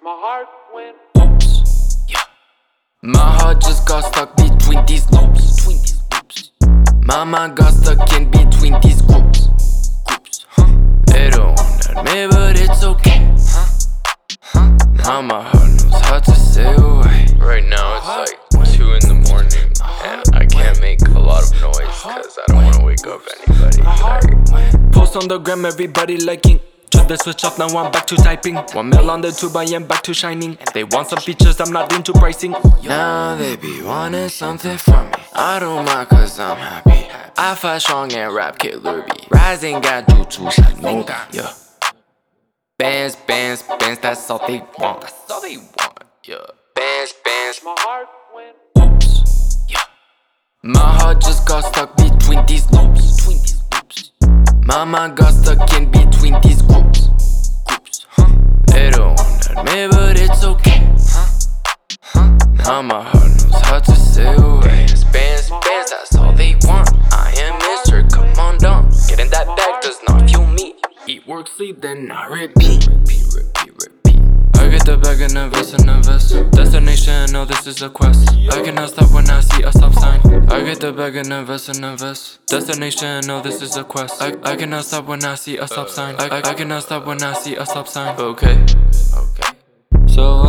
My heart went oops, yeah. My heart just got stuck between these loops. My mind got stuck in between these groups. They don't wanna admit, but it's okay. Now my heart knows how to stay away. Right now it's like 2 in the morning and I can't make a lot of noise cause I don't wanna wake up anybody. Post on the gram, everybody liking. Took the switch off, now I'm back to typing. 1 mil on the tube, I am back to shining. They want some features, I'm not into pricing. Now they be wanting something from me. I don't mind cause I'm happy. I fight strong and rap killer B. Rising got jutsu shining. Yeah. Bands, bands, bands, that's all they want. That's all they want. Yeah. Bands, bands. My heart went Oops. Yeah. My heart just got stuck between these loops. My mind got stuck in between these groups. They don't wanna admit, but it's okay. Now my heart knows how to stay away. Bands, bands, bands, that's all they want. I am Mr. Come on down. Getting that bag does not fuel me. Eat, work, sleep, then I repeat. I get the bag and invest and invest. Destination, no, this is a quest. I cannot stop when I see a stop sign. I get the bag and invest and invest. Destination, no, this is a quest. I cannot stop when I see a stop sign. I cannot stop when I see a stop sign. Okay, okay. So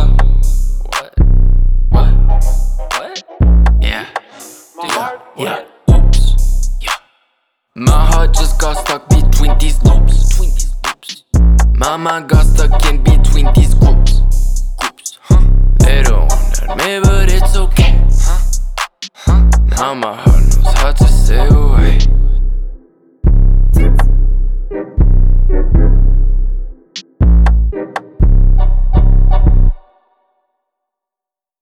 what? Yeah. My heart Yeah. Oops. Yeah. My heart just got stuck between these loops. My mind got stuck in between these groups. They don't wanna admit, but it's okay. Now my heart knows how to stay away.